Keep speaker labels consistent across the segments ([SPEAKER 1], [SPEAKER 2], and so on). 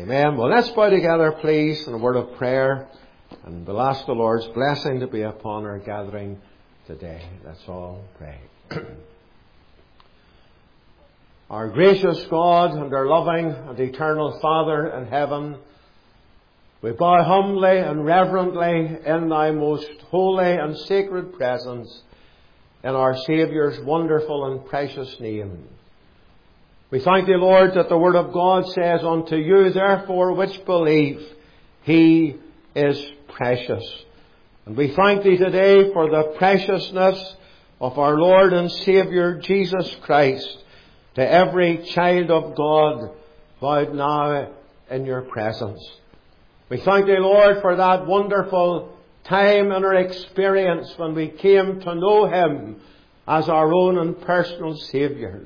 [SPEAKER 1] Amen. Well, let's bow together, please, in a word of prayer. And we'll ask the Lord's blessing to be upon our gathering today. Let's all pray. Our gracious God and our loving and eternal Father in heaven, we bow humbly and reverently in Thy most holy and sacred presence in our Saviour's wonderful and precious name. We thank Thee, Lord, that the Word of God says, "Unto you, therefore, which believe, He is precious." And we thank Thee today for the preciousness of our Lord and Saviour Jesus Christ to every child of God bowed now in Your presence. We thank Thee, Lord, for that wonderful time in our experience when we came to know Him as our own and personal Saviour.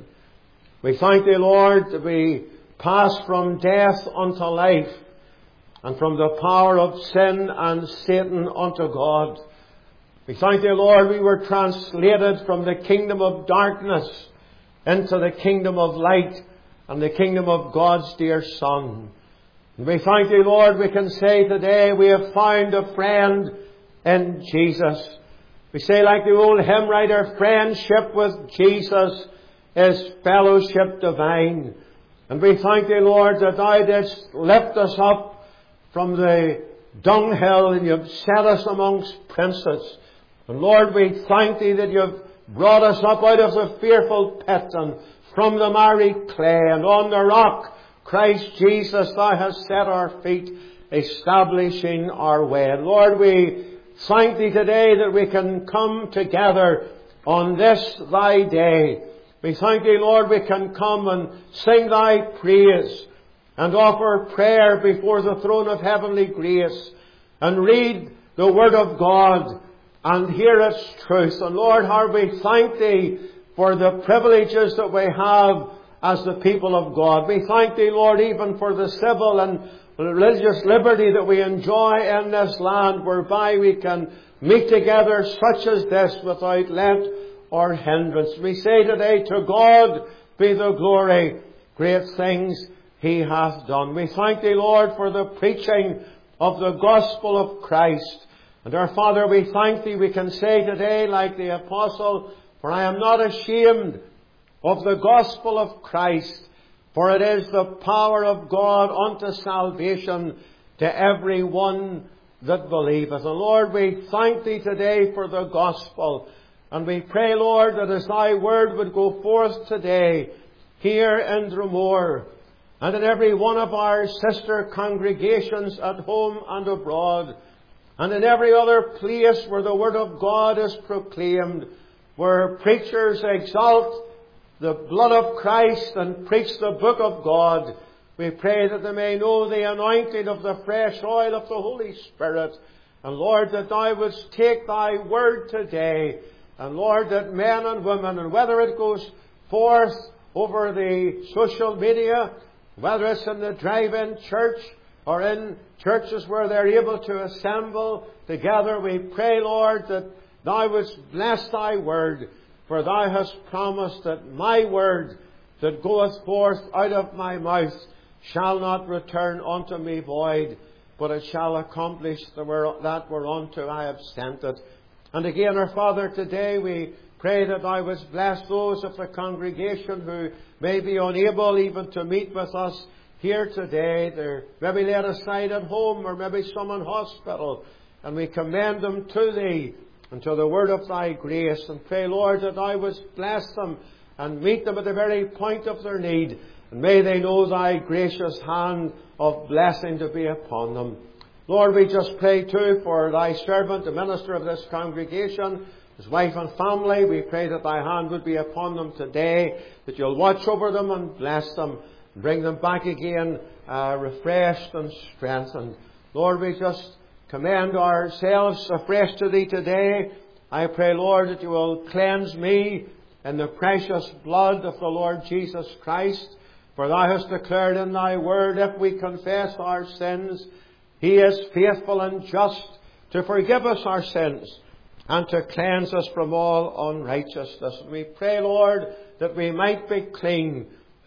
[SPEAKER 1] We thank Thee, Lord, that we passed from death unto life and from the power of sin and Satan unto God. We thank Thee, Lord, we were translated from the kingdom of darkness into the kingdom of light and the kingdom of God's dear Son. And we thank Thee, Lord, we can say today we have found a friend in Jesus. We say like the old hymn writer, friendship with Jesus is fellowship divine. And we thank Thee, Lord, that Thou didst lift us up from the dunghill and You've set us amongst princes. And Lord, we thank Thee that You've brought us up out of the fearful pit and from the miry clay, and on the rock, Christ Jesus, Thou hast set our feet, establishing our way. And Lord, we thank Thee today that we can come together on this Thy day. We thank Thee, Lord, we can come and sing Thy praise and offer prayer before the throne of heavenly grace and read the Word of God and hear its truth. And Lord, how we thank Thee for the privileges that we have as the people of God. We thank Thee, Lord, even for the civil and religious liberty that we enjoy in this land, whereby we can meet together such as this without let or hindrance. We say today, to God be the glory, great things He hath done. We thank Thee, Lord, for the preaching of the gospel of Christ. And our Father, we thank Thee, we can say today, like the apostle, for I am not ashamed of the gospel of Christ, for it is the power of God unto salvation to every one that believeth. And Lord, we thank Thee today for the gospel. And we pray, Lord, that as Thy word would go forth today, here in Dromore, and in every one of our sister congregations at home and abroad, and in every other place where the Word of God is proclaimed, where preachers exalt the blood of Christ and preach the book of God, we pray that they may know the anointing of the fresh oil of the Holy Spirit. And Lord, that Thou wouldst take Thy word today, and Lord, that men and women, and whether it goes forth over the social media, whether it's in the drive-in church or in churches where they're able to assemble together, we pray, Lord, that Thou wouldst bless Thy word, for Thou hast promised that my word that goeth forth out of my mouth shall not return unto me void, but it shall accomplish that whereunto I have sent it. And again, our Father, today we pray that Thou wouldst bless those of the congregation who may be unable even to meet with us here today. They're maybe laid aside at home, or maybe some in hospital. And we commend them to Thee and to the word of Thy grace. And pray, Lord, that Thou wouldst bless them and meet them at the very point of their need. And may they know Thy gracious hand of blessing to be upon them. Lord, we just pray too for Thy servant, the minister of this congregation, his wife and family. We pray that Thy hand would be upon them today, that You'll watch over them and bless them, and bring them back again refreshed and strengthened. Lord, we just commend ourselves afresh to Thee today. I pray, Lord, that You will cleanse me in the precious blood of the Lord Jesus Christ. For Thou hast declared in Thy word, if we confess our sins, He is faithful and just to forgive us our sins and to cleanse us from all unrighteousness. And we pray, Lord, that we might be clean,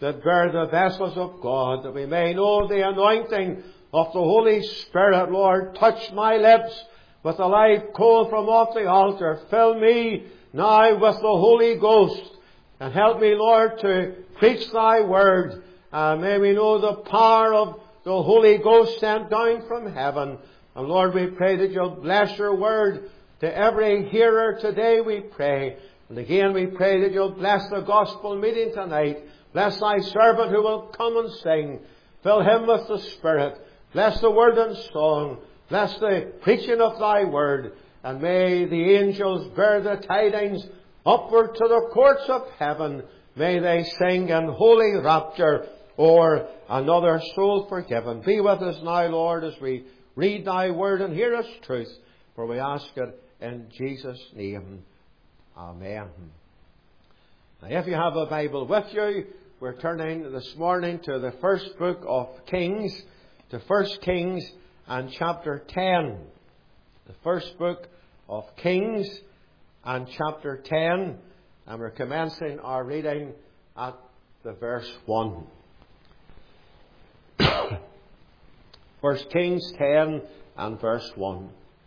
[SPEAKER 1] that bear the vessels of God, that we may know the anointing of the Holy Spirit. Lord, touch my lips with a live coal from off the altar. Fill me now with the Holy Ghost, and help me, Lord, to preach Thy word. May we know the power of the Holy Ghost sent down from heaven. And Lord, we pray that You'll bless Your word to every hearer today, we pray. And again, we pray that You'll bless the gospel meeting tonight. Bless Thy servant who will come and sing. Fill him with the Spirit. Bless the word and song. Bless the preaching of Thy word. And may the angels bear the tidings upward to the courts of heaven. May they sing in holy rapture o'er another soul forgiven. Be with us now, Lord, as we read Thy word and hear its truth. For we ask it in Jesus' name. Amen. Now, if you have a Bible with you, we're turning this morning to the first book of Kings, to 1 Kings and chapter 10. The first book of Kings and chapter 10. And we're commencing our reading at the verse 1. 1 Kings 10 and verse 1.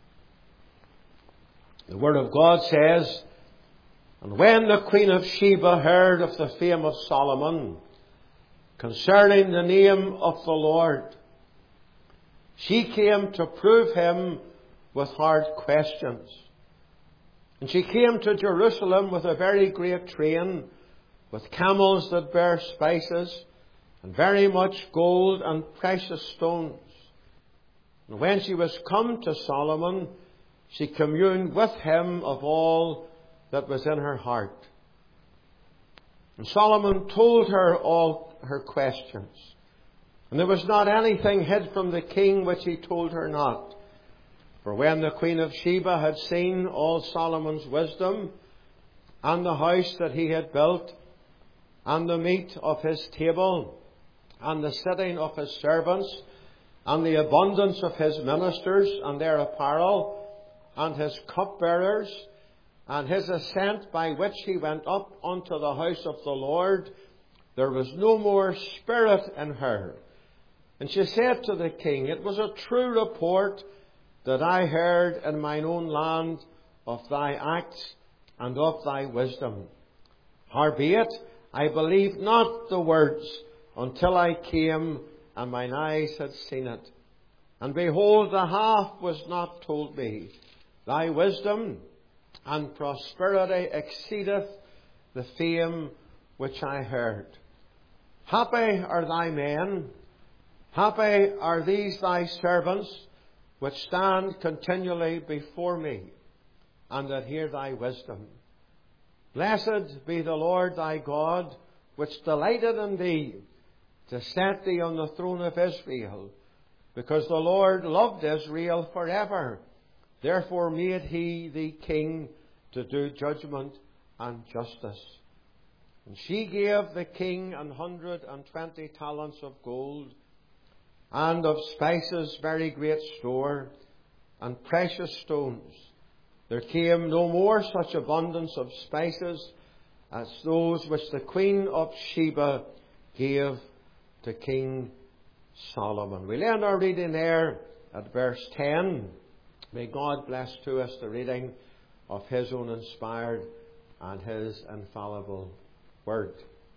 [SPEAKER 1] The Word of God says, "And when the Queen of Sheba heard of the fame of Solomon concerning the name of the Lord, she came to prove him with hard questions. And she came to Jerusalem with a very great train, with camels that bear spices, and very much gold and precious stones. And when she was come to Solomon, she communed with him of all that was in her heart. And Solomon told her all her questions. And there was not anything hid from the king which he told her not. For when the Queen of Sheba had seen all Solomon's wisdom, and the house that he had built, and the meat of his table, and the sitting of his servants, and the abundance of his ministers and their apparel, and his cupbearers, and his ascent by which he went up unto the house of the Lord, there was no more spirit in her. And she said to the king, It was a true report that I heard in mine own land of thy acts and of thy wisdom. Howbeit, I believed not the words until I came and mine eyes had seen it. And behold, the half was not told me. Thy wisdom and prosperity exceedeth the fame which I heard. Happy are thy men, happy are these thy servants, which stand continually before me, and that hear thy wisdom. Blessed be the Lord thy God, which delighted in thee, to set thee on the throne of Israel, because the Lord loved Israel forever. Therefore made he thee king to do judgment and justice. And she gave the king 120 talents of gold, and of spices very great store, and precious stones. There came no more such abundance of spices as those which the Queen of Sheba gave to King Solomon." We'll end our reading there at verse 10. May God bless to us the reading of His own inspired and His infallible Word.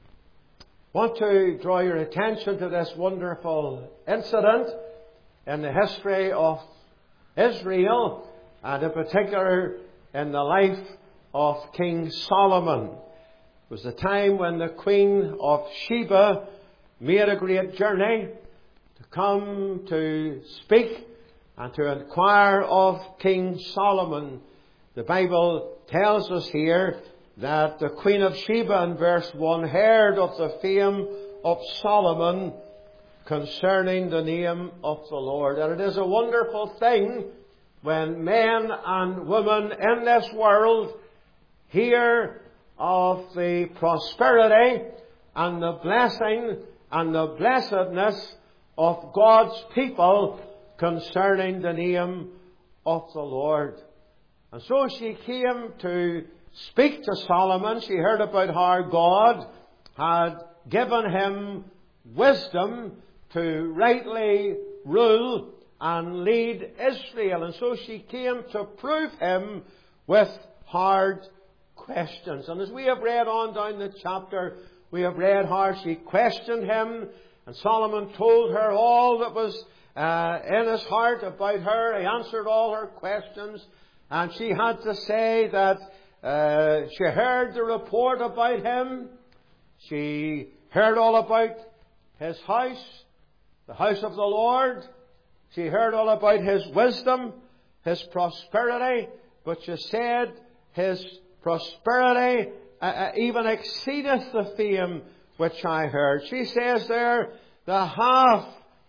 [SPEAKER 1] I want to draw your attention to this wonderful incident in the history of Israel, and in particular in the life of King Solomon. It was the time when the Queen of Sheba made a great journey to come to speak and to inquire of King Solomon. The Bible tells us here that the Queen of Sheba in verse 1 heard of the fame of Solomon concerning the name of the Lord. And it is a wonderful thing when men and women in this world hear of the prosperity and the blessing and the blessedness of God's people concerning the name of the Lord. And so she came to speak to Solomon. She heard about how God had given him wisdom to rightly rule and lead Israel. And so she came to prove him with hard questions. And as we have read on down the chapter, we have read how she questioned him, and Solomon told her all that was in his heart about her. He answered all her questions, and she had to say that she heard the report about him. She heard all about his house, the house of the Lord. She heard all about his wisdom, his prosperity, but she said his prosperity even exceedeth the fame which I heard. She says there, the half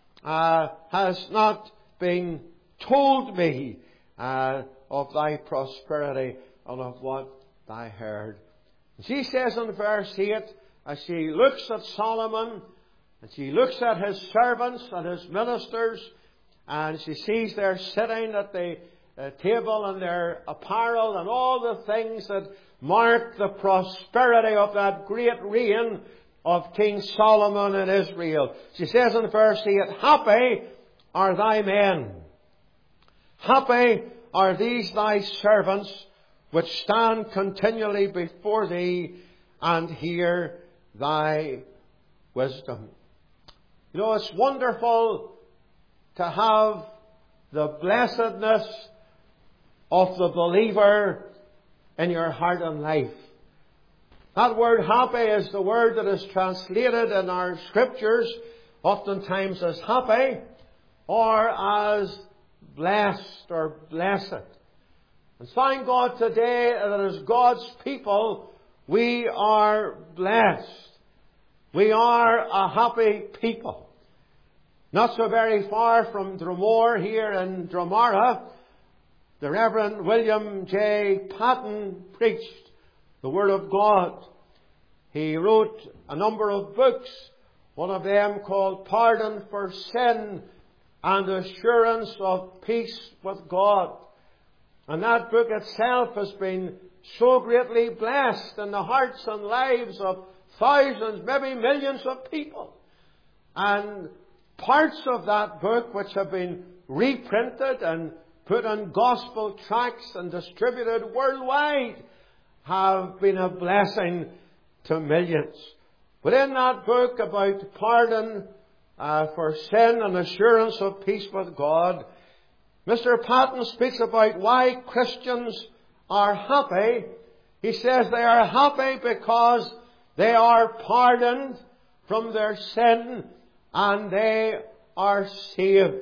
[SPEAKER 1] has not been told me of thy prosperity and of what I heard. She says in verse 8, as she looks at Solomon, and she looks at his servants and his ministers, and she sees they're sitting at the table and their apparel and all the things that mark the prosperity of that great reign of King Solomon in Israel. She says in verse 8, happy are thy men. Happy are these thy servants, which stand continually before thee and hear thy wisdom. You know, it's wonderful to have the blessedness of the believer in your heart and life. That word happy is the word that is translated in our scriptures oftentimes as happy or as blessed or blessed. And thank God today that as God's people we are blessed. We are a happy people. Not so very far from Dromore here in Dromara, the Reverend William J. Patton preached the Word of God. He wrote a number of books, one of them called Pardon for Sin and Assurance of Peace with God. And that book itself has been so greatly blessed in the hearts and lives of thousands, maybe millions of people. And parts of that book which have been reprinted and put on gospel tracts and distributed worldwide have been a blessing to millions. But in that book about pardon for sin and assurance of peace with God, Mr. Patton speaks about why Christians are happy. He says they are happy because they are pardoned from their sin and they are saved.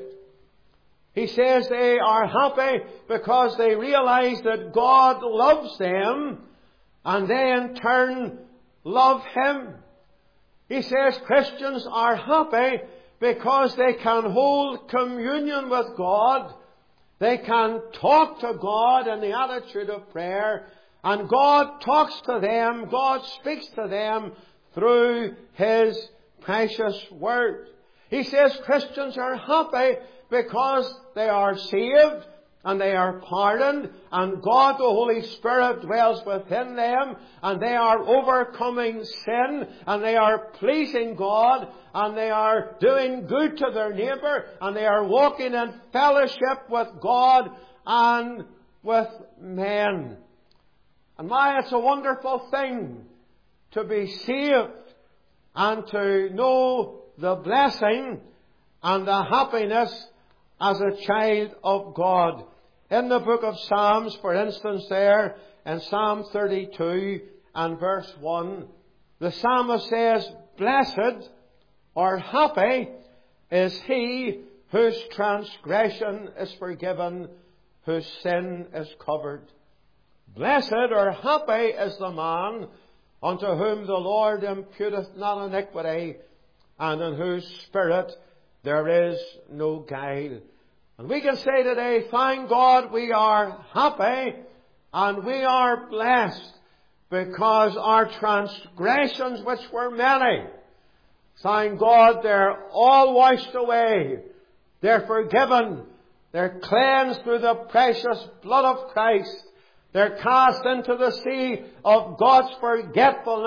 [SPEAKER 1] He says they are happy because they realize that God loves them and they in turn love Him. He says Christians are happy because they can hold communion with God. They can talk to God in the attitude of prayer, and God talks to them, God speaks to them through His precious Word. He says Christians are happy because they are saved and they are pardoned, and God the Holy Spirit dwells within them, and they are overcoming sin, and they are pleasing God, and they are doing good to their neighbour, and they are walking in fellowship with God and with men. And my, it's a wonderful thing to be saved and to know the blessing and the happiness as a child of God. In the book of Psalms, for instance, there in Psalm 32 and verse 1, the psalmist says, blessed or happy is he whose transgression is forgiven, whose sin is covered. Blessed or happy is the man unto whom the Lord imputeth not iniquity, and in whose spirit there is no guile. And we can say today, thank God we are happy and we are blessed because our transgressions, which were many, thank God they're all washed away. They're forgiven. They're cleansed through the precious blood of Christ. They're cast into the sea of God's forgetfulness.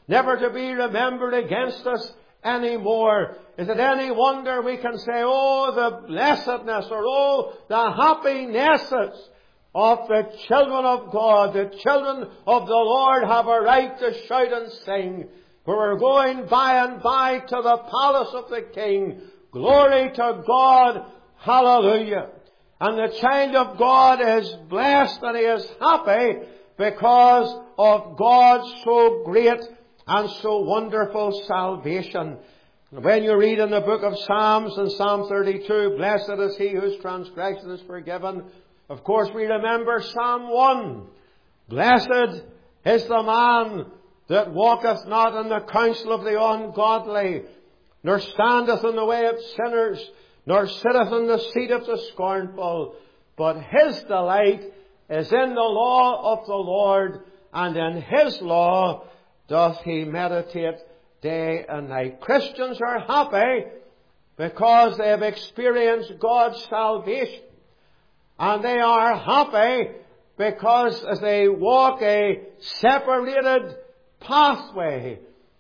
[SPEAKER 1] never to be remembered against us anymore. Is it any wonder we can say, oh, the blessedness, or oh, the happinesses of the children of God, the children of the Lord have a right to shout and sing. For we're going by and by to the palace of the King. Glory to God. Hallelujah. And the child of God is blessed and he is happy because of God's so great and so wonderful salvation. When you read in the book of Psalms, in Psalm 32, blessed is he whose transgression is forgiven. Of course, we remember Psalm 1. Blessed is the man that walketh not in the counsel of the ungodly, nor standeth in the way of sinners, nor sitteth in the seat of the scornful. But his delight is in the law of the Lord, and in his law doth he meditate day and night. Christians are happy because they have experienced God's salvation. And they are happy because as they walk a separated pathway,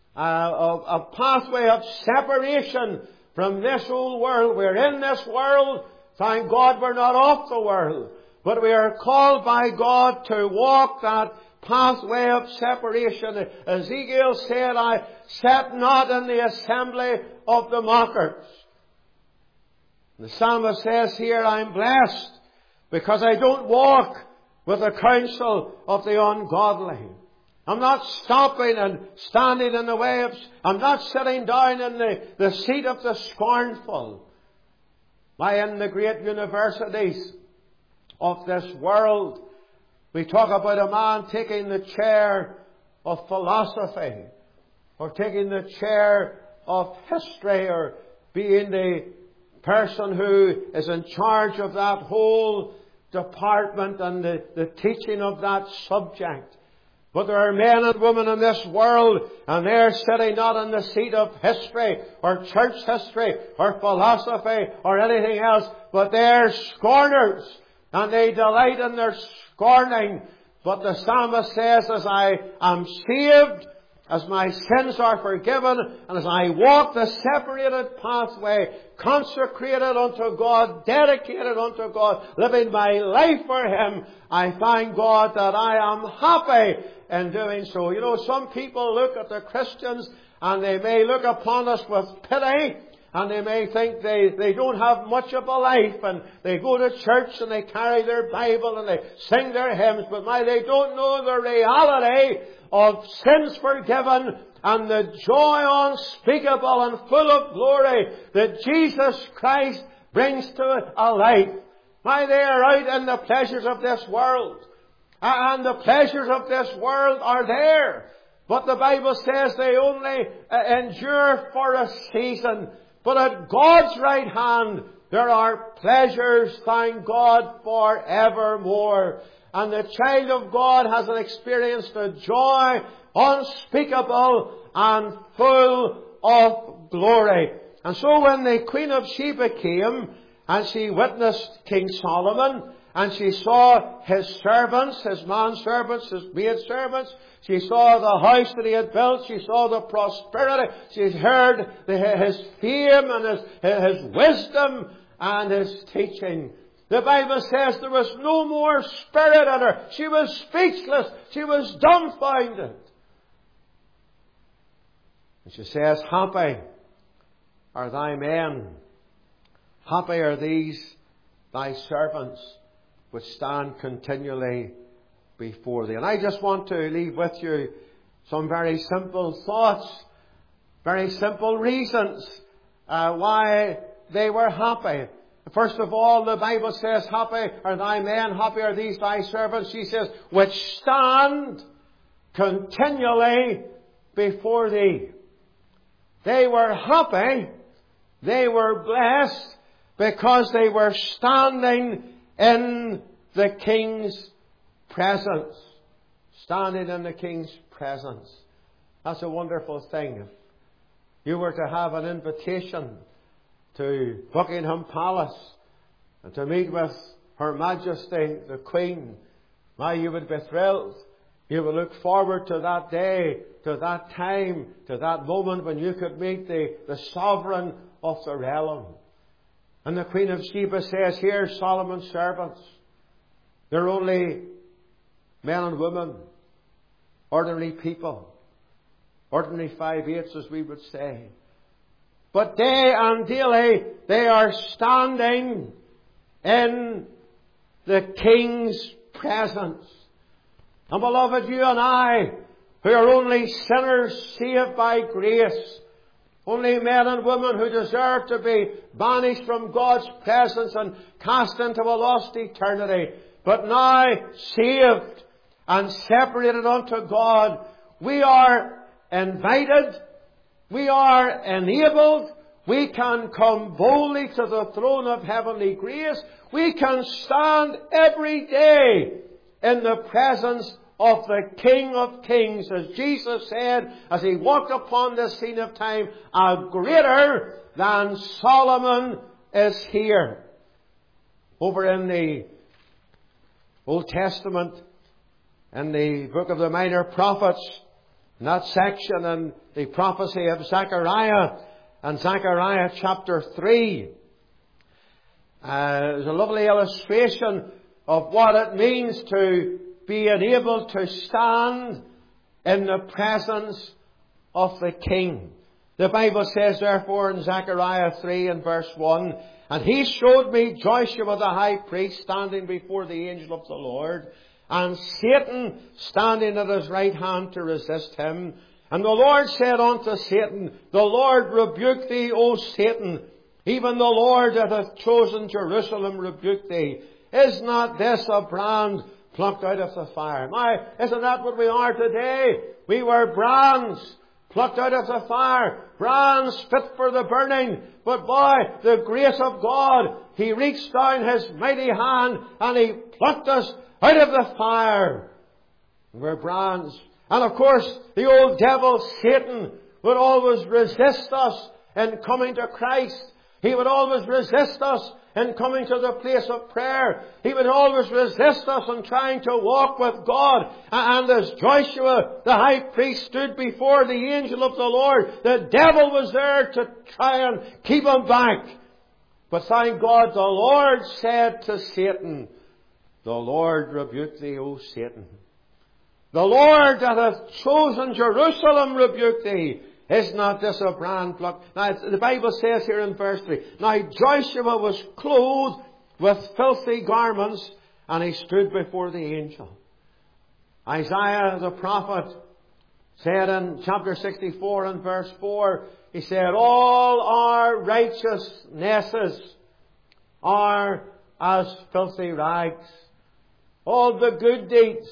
[SPEAKER 1] a pathway of separation from this old world. We're in this world. Thank God we're not of the world. But we are called by God to walk that pathway of separation. Ezekiel said, I sat not in the assembly of the mockers. The psalmist says here, I'm blessed because I don't walk with the counsel of the ungodly. I'm not stopping and standing in the way of, I'm not sitting down in the seat of the scornful. Why, in the great universities of this world, we talk about a man taking the chair of philosophy, or taking the chair of history, or being the person who is in charge of that whole department and the teaching of that subject. But there are men and women in this world, and they're sitting not in the seat of history, or church history, or philosophy, or anything else, but they're scorners, and they delight in their scorning. But the psalmist says, as I am saved, as my sins are forgiven, and as I walk the separated pathway, consecrated unto God, dedicated unto God, living my life for Him, I thank God that I am happy in doing so. You know, some people look at the Christians and they may look upon us with pity, and they may think they don't have much of a life, and they go to church and they carry their Bible and they sing their hymns, but they don't know the reality of sins forgiven and the joy unspeakable and full of glory that Jesus Christ brings to a life. They are out in the pleasures of this world, and the pleasures of this world are there, but the Bible says they only endure for a season. But at God's right hand there are pleasures, thank God, for evermore. And the child of God has experienced a joy unspeakable and full of glory. And so when the Queen of Sheba came and she witnessed King Solomon, and she saw his servants, his manservants, his maidservants, she saw the house that he had built, she saw the prosperity, she heard his fame and his wisdom and his teaching. The Bible says there was no more spirit in her. She was speechless. She was dumbfounded. And she says, happy are thy men. Happy are these thy servants which stand continually before thee. And I just want to leave with you some very simple thoughts, very simple reasons why they were happy. First of all, the Bible says, happy are thy men, happy are these thy servants. She says, which stand continually before thee. They were happy, they were blessed, because they were standing in the King's presence. Standing in the King's presence. That's a wonderful thing. If you were to have an invitation to Buckingham Palace and to meet with Her Majesty the Queen, you would be thrilled. You will look forward to that day, to that time, to that moment when you could meet the sovereign of the realm. And the Queen of Sheba says here, Solomon's servants, they're only men and women, ordinary people, ordinary 5/8 as we would say. But day and daily they are standing in the King's presence. And beloved, you and I, who are only sinners saved by grace, only men and women who deserve to be banished from God's presence and cast into a lost eternity, but now saved and separated unto God, we are invited, we are enabled, we can come boldly to the throne of heavenly grace. We can stand every day in the presence of the King of Kings, as Jesus said as He walked upon the scene of time, a greater than Solomon is here. Over in the Old Testament, in the book of the Minor Prophets, in that section in the prophecy of Zechariah, and Zechariah chapter 3, there's a lovely illustration of what it means to be enabled to stand in the presence of the King. The Bible says therefore in Zechariah 3 and verse 1, and he showed me Joshua the high priest standing before the angel of the Lord, and Satan standing at his right hand to resist him. And the Lord said unto Satan, the Lord rebuke thee, O Satan, even the Lord that hath chosen Jerusalem rebuke thee. Is not this a brand plucked out of the fire? My, isn't that what we are today? We were brands plucked out of the fire, brands fit for the burning. But by the grace of God, He reached down His mighty hand and He plucked us out of the fire. We're brands. And of course, the old devil, Satan, would always resist us in coming to Christ. He would always resist us in coming to the place of prayer. He would always resist us in trying to walk with God. And as Joshua, the high priest, stood before the angel of the Lord, the devil was there to try and keep him back. But thank God, the Lord said to Satan, the Lord rebuke thee, O Satan. The Lord that hath chosen Jerusalem rebuke thee. Is not this a brand plucked? Now, the Bible says here in verse 3, now Joshua was clothed with filthy garments, and he stood before the angel. Isaiah the prophet said in chapter 64 and verse 4, he said, all our righteousnesses are as filthy rags. All the good deeds,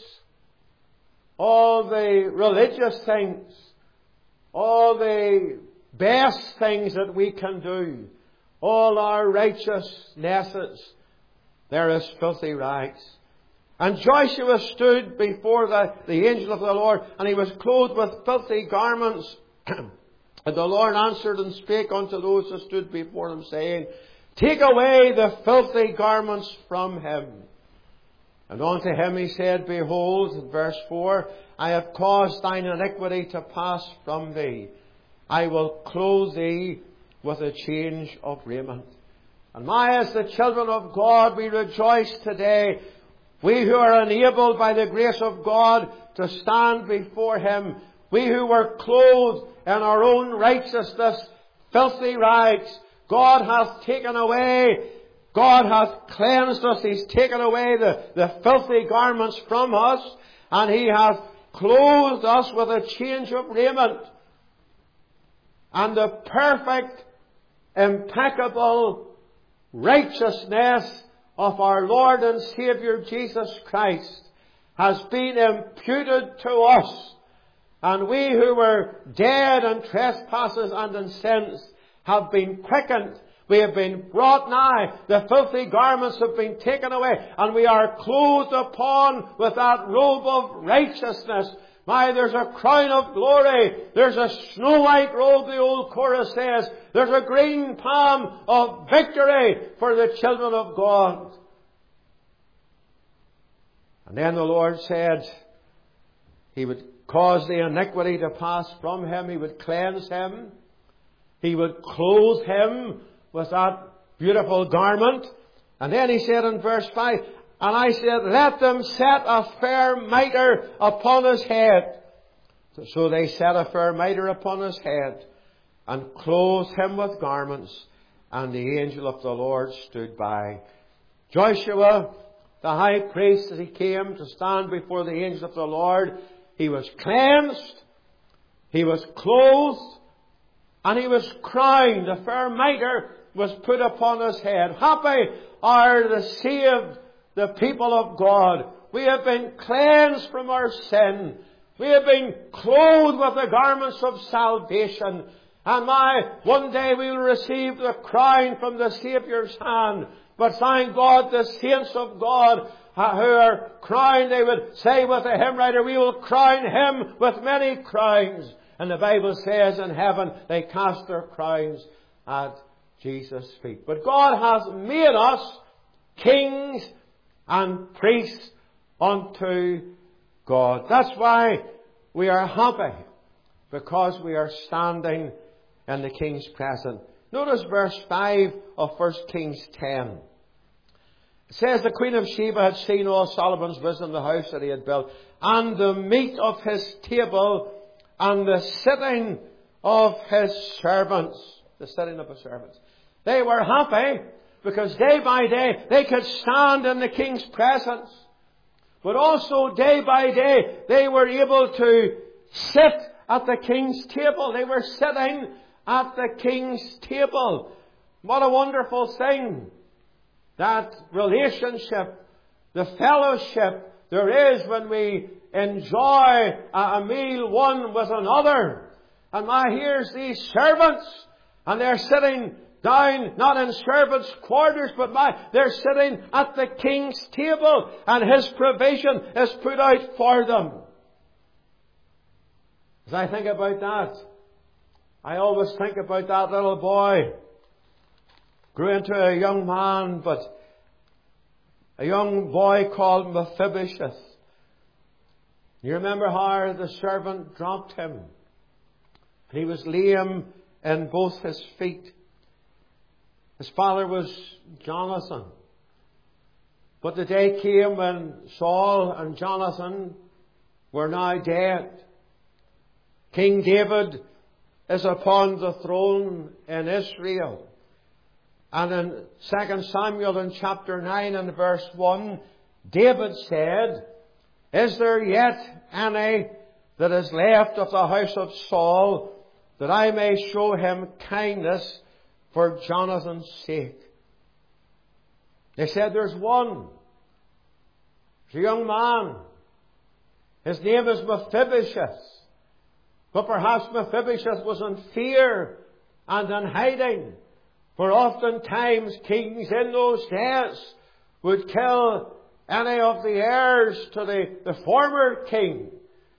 [SPEAKER 1] all the religious things, all the best things that we can do, all our righteousnesses, they're as filthy rags. And Joshua stood before the angel of the Lord, and he was clothed with filthy garments. And the Lord answered and spake unto those that stood before him, saying, take away the filthy garments from him. And unto him he said, behold, verse 4, I have caused thine iniquity to pass from thee. I will clothe thee with a change of raiment. And as the children of God, we rejoice today. We who are enabled by the grace of God to stand before Him. We who were clothed in our own righteousness, filthy rags. God hath taken away, God hath cleansed us. He's taken away the filthy garments from us, and He hath clothed us with a change of raiment. And the perfect, impeccable righteousness of our Lord and Saviour Jesus Christ has been imputed to us. And we who were dead in trespasses and in sins have been quickened. We have been brought nigh. The filthy garments have been taken away. And we are clothed upon with that robe of righteousness. There's a crown of glory. There's a snow white robe, the old chorus says. There's a green palm of victory for the children of God. And then the Lord said, He would cause the iniquity to pass from him. He would cleanse him. He would clothe him with that beautiful garment. And then he said in verse 5, and I said, let them set a fair mitre upon his head. So they set a fair mitre upon his head and clothed him with garments. And the angel of the Lord stood by. Joshua, the high priest, as he came to stand before the angel of the Lord, he was cleansed, he was clothed, and he was crowned. A fair mitre was put upon his head. Happy are the saved, the people of God. We have been cleansed from our sin. We have been clothed with the garments of salvation. And one day we will receive the crown from the Saviour's hand. But thank God, the saints of God who are crowned, they would say with the hymn writer, we will crown him with many crowns. And the Bible says in heaven, they cast their crowns at Jesus' feet. But God has made us kings and priests unto God. That's why we are happy, because we are standing in the King's presence. Notice verse 5 of 1 Kings 10. It says, the Queen of Sheba had seen all Solomon's wisdom, the house that he had built, and the meat of his table, and the sitting of his servants. The sitting of his servants. They were happy because day by day they could stand in the King's presence. But also day by day they were able to sit at the King's table. They were sitting at the King's table. What a wonderful thing. That relationship, the fellowship there is when we enjoy a meal one with another. And here's these servants, and they're sitting down, not in servants' quarters, but they're sitting at the King's table, and his provision is put out for them. As I think about that, I always think about that little boy. Grew into a young man, but a young boy called Mephibosheth. You remember how the servant dropped him? He was lame in both his feet. His father was Jonathan. But the day came when Saul and Jonathan were now dead. King David is upon the throne in Israel. And in 2 Samuel in chapter 9 and verse 1, David said, is there yet any that is left of the house of Saul, that I may show him kindness for Jonathan's sake? They said, there's one. There's a young man. His name is Mephibosheth. But perhaps Mephibosheth was in fear and in hiding. For oftentimes kings in those days would kill any of the heirs to the former king.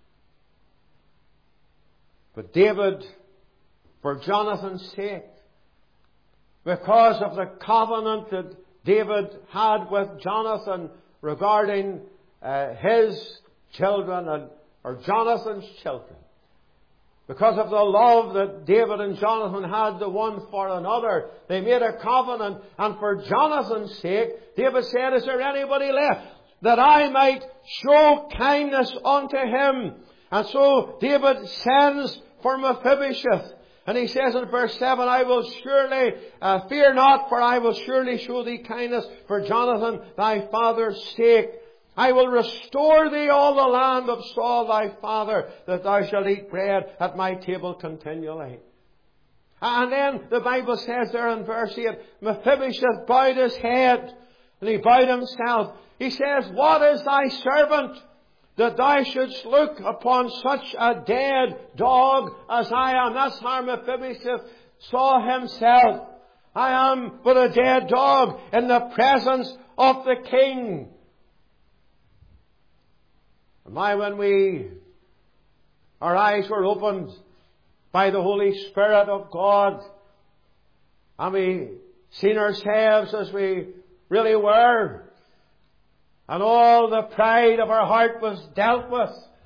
[SPEAKER 1] But David, for Jonathan's sake, because of the covenant that David had with Jonathan regarding his children or Jonathan's children, because of the love that David and Jonathan had the one for another, they made a covenant. And for Jonathan's sake, David said, is there anybody left that I might show kindness unto him? And so David sends for Mephibosheth. And he says in verse 7, I will surely, fear not, for I will surely show thee kindness for Jonathan thy father's sake. I will restore thee all the land of Saul thy father, that thou shalt eat bread at my table continually. And then the Bible says there in verse 8, Mephibosheth bowed his head, and he bowed himself. He says, what is thy servant, that thou shouldst look upon such a dead dog as I am? That's how Mephibosheth saw himself. I am but a dead dog in the presence of the king. And when our eyes were opened by the Holy Spirit of God, and we seen ourselves as we really were, and all the pride of our heart was dealt with,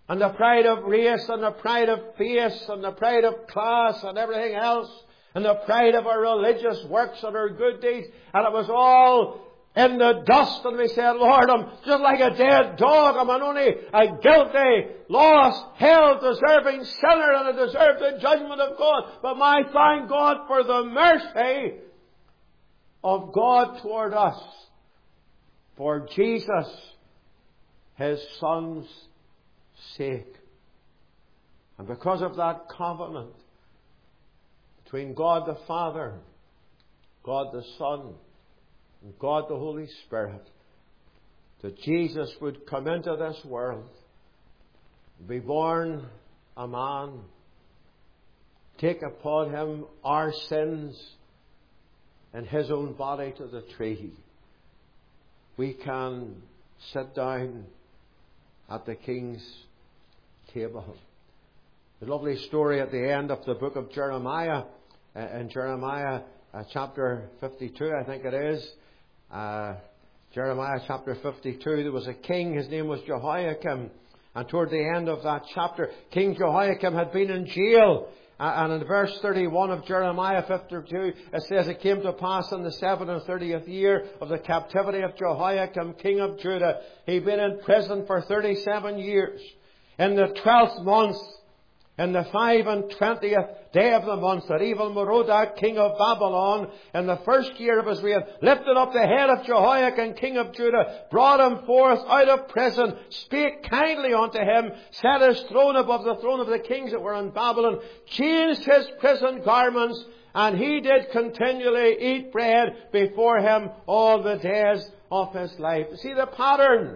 [SPEAKER 1] and the pride of race, and the pride of face, and the pride of class, and everything else, and the pride of our religious works and our good deeds, and it was all in the dust, and we said, Lord, I'm just like a dead dog. I'm only a guilty, lost, hell-deserving sinner, and I deserve the judgment of God. But I thank God for the mercy of God toward us, for Jesus, His Son's sake. And because of that covenant between God the Father, God the Son, and God the Holy Spirit, that Jesus would come into this world, be born a man, take upon Him our sins in His own body to the tree, we can sit down at the King's table. The lovely story at the end of the book of Jeremiah, in Jeremiah chapter 52, I think it is. Jeremiah chapter 52, there was a king, his name was Jehoiakim, and toward the end of that chapter, King Jehoiakim had been in jail, and in verse 31 of Jeremiah 52, it says, it came to pass in the 37th year of the captivity of Jehoiakim, king of Judah, he'd been in prison for 37 years. In the 12th month, in the 25th day of the month, that evil Merodach, king of Babylon, in the first year of his reign, lifted up the head of Jehoiakim, king of Judah, brought him forth out of prison, spake kindly unto him, set his throne above the throne of the kings that were in Babylon, changed his prison garments, and he did continually eat bread before him all the days of his life. See the pattern?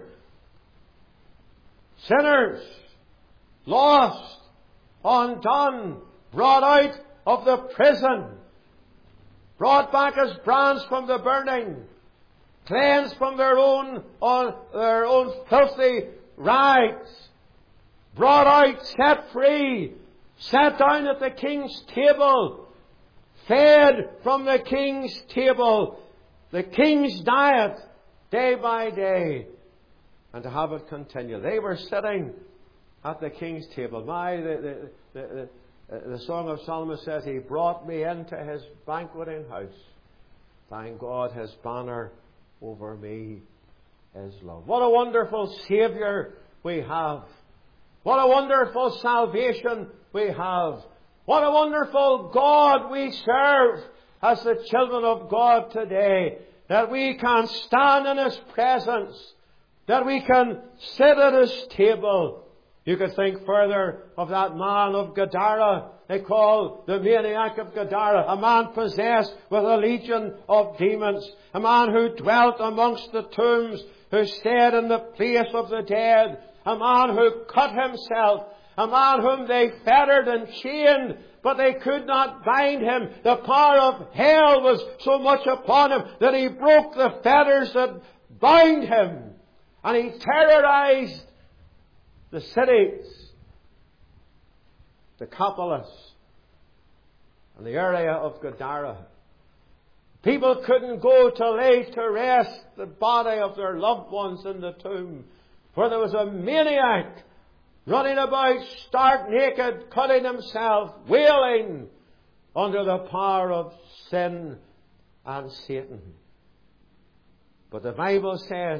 [SPEAKER 1] Sinners, lost, undone, brought out of the prison, brought back as brands from the burning, cleansed from their own filthy rags, brought out, set free, sat down at the King's table, fed from the King's table, the King's diet, day by day, and to have it continue. They were sitting at the King's table. The Song of Solomon says, He brought me into His banqueting house. Thank God His banner over me is love. What a wonderful Saviour we have. What a wonderful salvation we have. What a wonderful God we serve as the children of God today. That we can stand in His presence. That we can sit at His table. You could think further of that man of Gadara, they call the maniac of Gadara, a man possessed with a legion of demons, a man who dwelt amongst the tombs, who stayed in the place of the dead, a man who cut himself, a man whom they fettered and chained, but they could not bind him. The power of hell was so much upon him that he broke the fetters that bound him, and he terrorized the cities, Decapolis, and the area of Gadara. People couldn't go to lay to rest the body of their loved ones in the tomb, for there was a maniac running about stark naked, cutting himself, wailing under the power of sin and Satan. But the Bible says,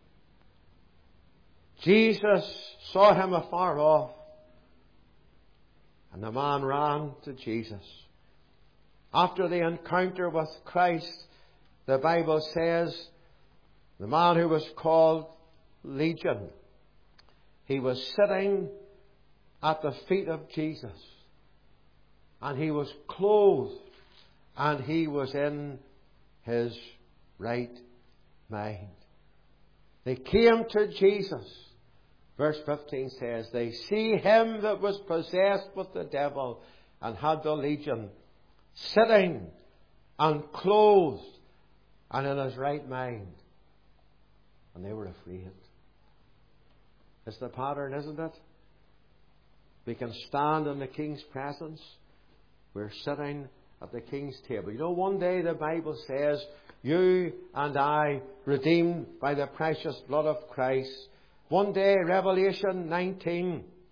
[SPEAKER 1] Jesus saw him afar off, and the man ran to Jesus. After the encounter with Christ, the Bible says, the man who was called Legion, he was sitting at the feet of Jesus, and he was clothed, and he was in his right mind. They came to Jesus. Verse 15 says, they see him that was possessed with the devil and had the legion, sitting and clothed and in his right mind. And they were afraid. It's the pattern, isn't it? We can stand in the King's presence. We're sitting at the King's table. You know, one day the Bible says, you and I, redeemed by the precious blood of Christ. One day, Revelation 19,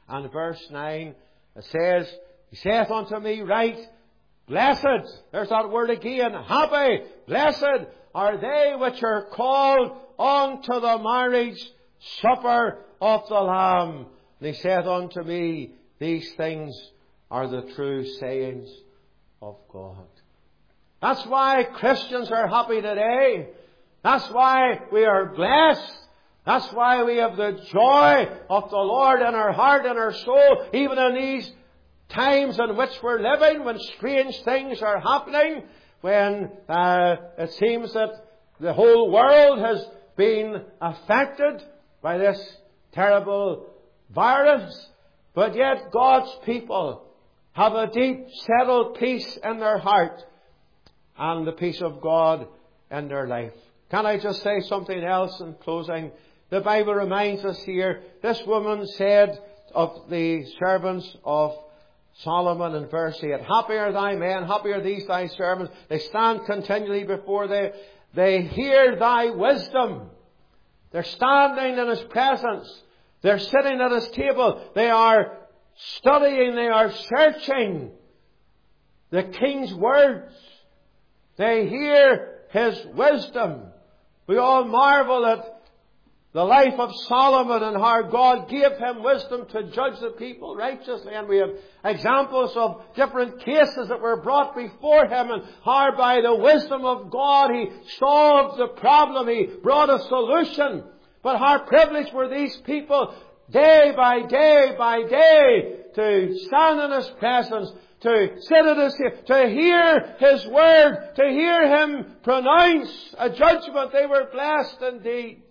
[SPEAKER 1] and verse 9, it says, He saith unto me, Right, blessed, there's that word again, happy, blessed are they which are called unto the marriage supper of the Lamb. And He saith unto me, These things are the true sayings of God. That's why Christians are happy today. That's why we are blessed. That's why we have the joy of the Lord in our heart and our soul, even in these times in which we're living, when strange things are happening, when it seems that the whole world has been affected by this terrible virus. But yet God's people have a deep, settled peace in their heart and the peace of God in their life. Can I just say something else in closing? The Bible reminds us here, this woman said of the servants of Solomon in verse 8, Happy are thy men, happy are these thy servants. They stand continually before thee. They hear thy wisdom. They're standing in His presence. They're sitting at His table. They are studying. They are searching the King's words. They hear His wisdom. We all marvel at the life of Solomon and how God gave him wisdom to judge the people righteously. And we have examples of different cases that were brought before him, and how by the wisdom of God he solved the problem. He brought a solution. But how privileged were these people day by day by day to stand in His presence, to sit at His feet, to hear His word, to hear Him pronounce a judgment. They were blessed indeed.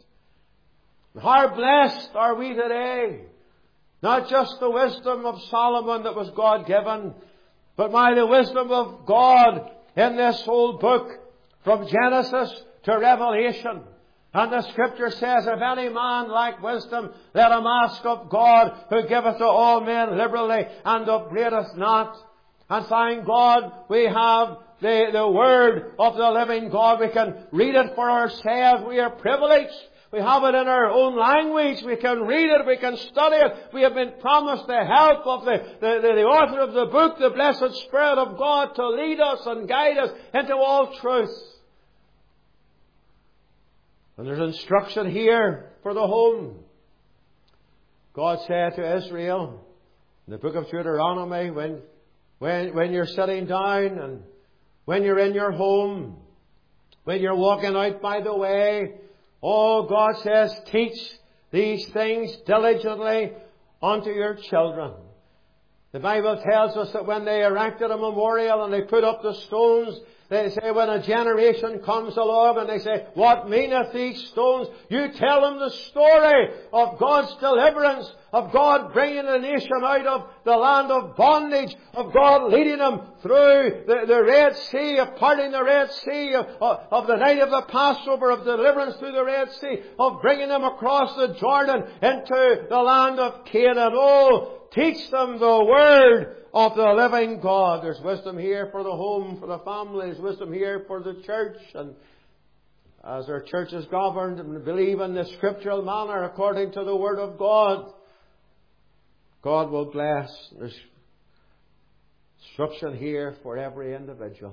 [SPEAKER 1] How blessed are we today? Not just the wisdom of Solomon that was God-given, but by the wisdom of God in this whole book, from Genesis to Revelation. And the Scripture says, If any man lack wisdom, let him ask of God, who giveth to all men liberally, and upbraideth not. And thank God we have the Word of the living God. We can read it for ourselves. We are privileged. We have it in our own language. We can read it. We can study it. We have been promised the help of the author of the book, the blessed Spirit of God, to lead us and guide us into all truth. And there's instruction here for the home. God said to Israel in the book of Deuteronomy, when you're sitting down and when you're in your home, when you're walking out by the way, God says, teach these things diligently unto your children. The Bible tells us that when they erected a memorial and they put up the stones, they say when a generation comes along and they say, What meaneth these stones? You tell them the story of God's deliverance, of God bringing the nation out of the land of bondage, of God leading them through the Red Sea, of parting the Red Sea, of the night of the Passover, of deliverance through the Red Sea, of bringing them across the Jordan into the land of Canaan. Teach them the Word of the living God. There's wisdom here for the home, for the family. There's wisdom here for the church. And as our church is governed and believe in the scriptural manner according to the Word of God, God will bless. There's instruction here for every individual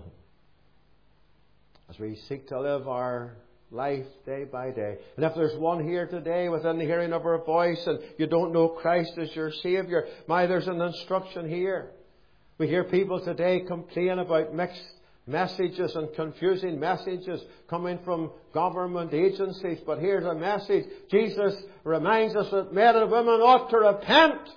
[SPEAKER 1] as we seek to live our life day by day. And if there's one here today within the hearing of our voice and you don't know Christ as your Saviour, there's an instruction here. We hear people today complain about mixed messages and confusing messages coming from government agencies. But here's a message. Jesus reminds us that men and women ought to repent.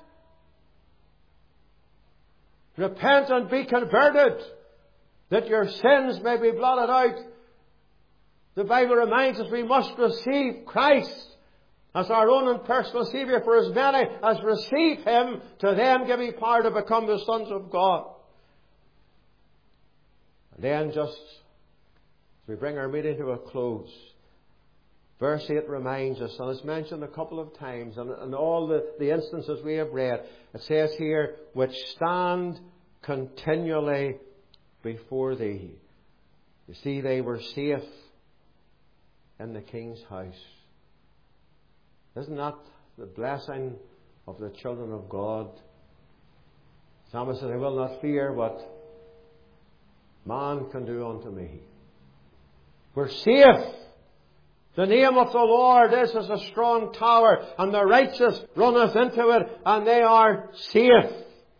[SPEAKER 1] Repent and be converted, that your sins may be blotted out. The Bible reminds us we must receive Christ as our own and personal Saviour. For as many as receive Him, to them give He power to become the sons of God. And then just as we bring our meeting to a close, verse 8 reminds us, and it's mentioned a couple of times, and all the instances we have read, it says here, which stand continually before Thee. You see, they were safe in the King's house. Isn't that the blessing of the children of God. The psalmist said, I will not fear what man can do unto me. We're safe. The name of the Lord is as a strong tower, and the righteous runneth into it, and they are safe.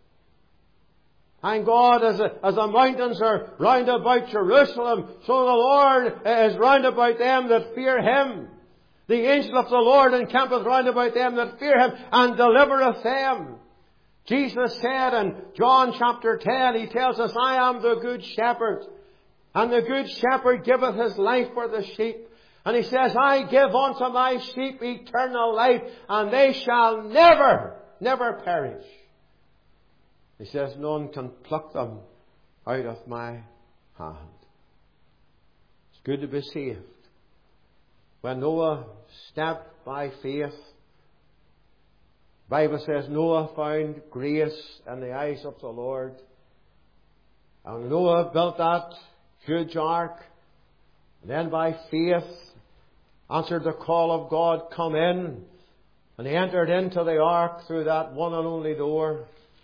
[SPEAKER 1] And God, as the mountains are round about Jerusalem, so the Lord is round about them that fear Him. The angel of the Lord encampeth round about them that fear Him, and delivereth them. Jesus said in John chapter 10, He tells us, I am the good shepherd, and the good shepherd giveth his life for the sheep. And He says, I give unto my sheep eternal life, and they shall never perish. He says, none can pluck them out of my hand. It's good to be saved. When Noah stepped by faith, the Bible says Noah found grace in the eyes of the Lord. And Noah built that huge ark. And then by faith answered the call of God, come in. And he entered into the ark through that one and only door.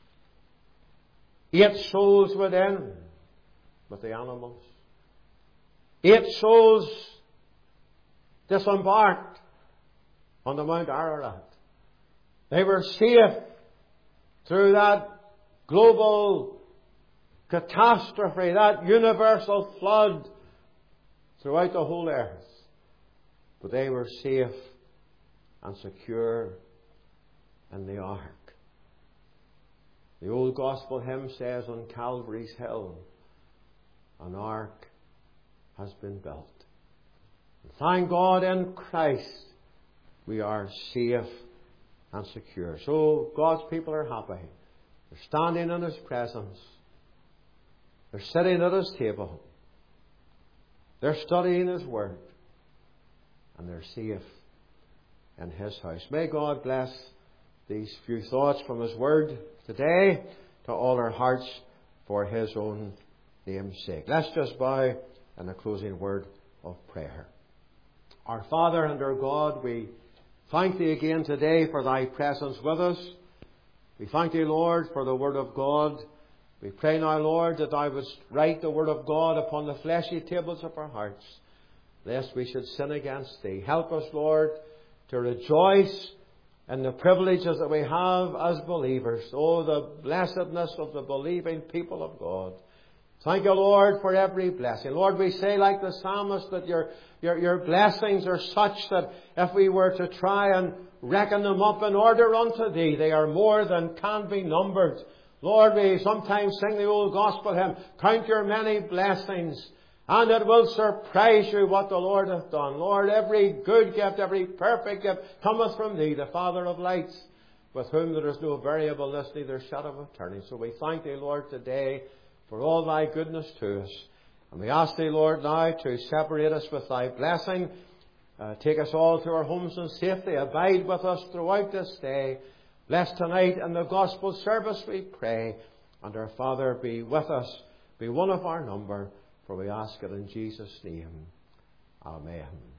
[SPEAKER 1] 8 souls within with the animals. 8 souls disembarked on the Mount Ararat. They were safe through that global catastrophe, that universal flood throughout the whole earth. But they were safe and secure in the ark. The old gospel hymn says, on Calvary's hill, an ark has been built. And thank God in Christ we are safe and secure. So God's people are happy. They're standing in His presence. They're sitting at His table. They're studying His Word. And they're safe in His house. May God bless these few thoughts from His Word today to all our hearts for His own name's sake. Let's just bow in a closing word of prayer. Our Father and our God, we thank Thee again today for Thy presence with us. We thank Thee, Lord, for the Word of God. We pray now, Lord, that Thou wouldst write the Word of God upon the fleshy tables of our hearts, lest we should sin against Thee. Help us, Lord, to rejoice in the privileges that we have as believers. Oh, the blessedness of the believing people of God. Thank You, Lord, for every blessing. Lord, we say like the psalmist that Your blessings are such that if we were to try and reckon them up in order unto Thee, they are more than can be numbered. Lord, we sometimes sing the old gospel hymn, count Your many blessings, and it will surprise you what the Lord hath done. Lord, every good gift, every perfect gift cometh from Thee, the Father of lights, with whom there is no variableness, neither shadow of turning. So we thank Thee, Lord, today for all Thy goodness to us. And we ask Thee, Lord, now to separate us with Thy blessing. Take us all to our homes in safety. Abide with us throughout this day. Bless tonight in the gospel service, we pray. And our Father, be with us. Be one of our number. For we ask it in Jesus' name. Amen.